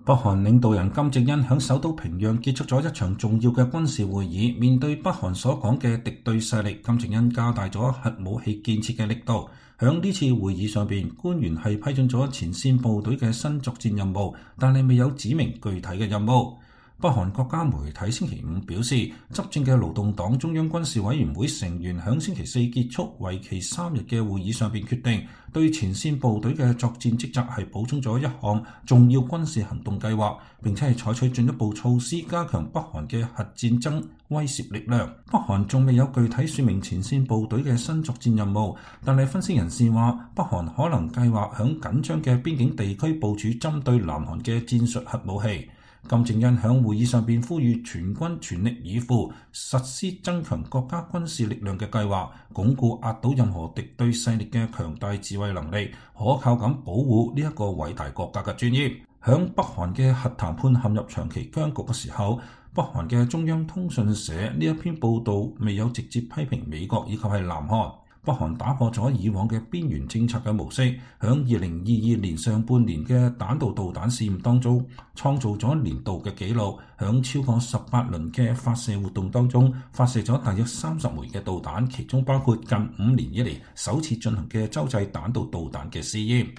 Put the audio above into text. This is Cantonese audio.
北韓領導人金正恩喺首都平壤結束咗一場重要嘅軍事會議。面對北韓所講嘅敵對勢力，金正恩加大咗核武器建設嘅力度。喺呢次會議上邊，官員係批准咗前線部隊嘅新作戰任務，但係未有指明具體嘅任務。北韓國家媒體星期五表示，執政嘅勞動黨中央軍事委員會成員喺星期四結束為期3日嘅會議上邊決定，對前線部隊嘅作戰職責係補充咗一項重要軍事行動計劃，並且係採取進一步措施加強北韓嘅核戰爭威懾力量。北韓仲未有具體說明前線部隊嘅新作戰任務，但係分析人士話，北韓可能計劃喺緊張嘅邊境地區部署針對南韓嘅戰術核武器。金正恩喺會議上邊呼籲全軍全力以赴，實施增強國家軍事力量嘅計劃，鞏固壓倒任何敵對勢力嘅強大自衛能力，可靠咁保護呢一個偉大國家嘅尊嚴。響北韓嘅核談判陷入長期僵局嘅時候，北韓嘅中央通訊社呢一篇報導未有直接批評美國以及係南韓。北韓打破咗以往嘅邊緣政策嘅模式，響2022年上半年嘅彈道導彈試驗當中，創造咗年度嘅紀錄，響超過18輪嘅發射活動當中，發射咗大約30枚嘅導彈，其中包括近5年以嚟首次進行嘅洲際彈道導彈嘅試驗。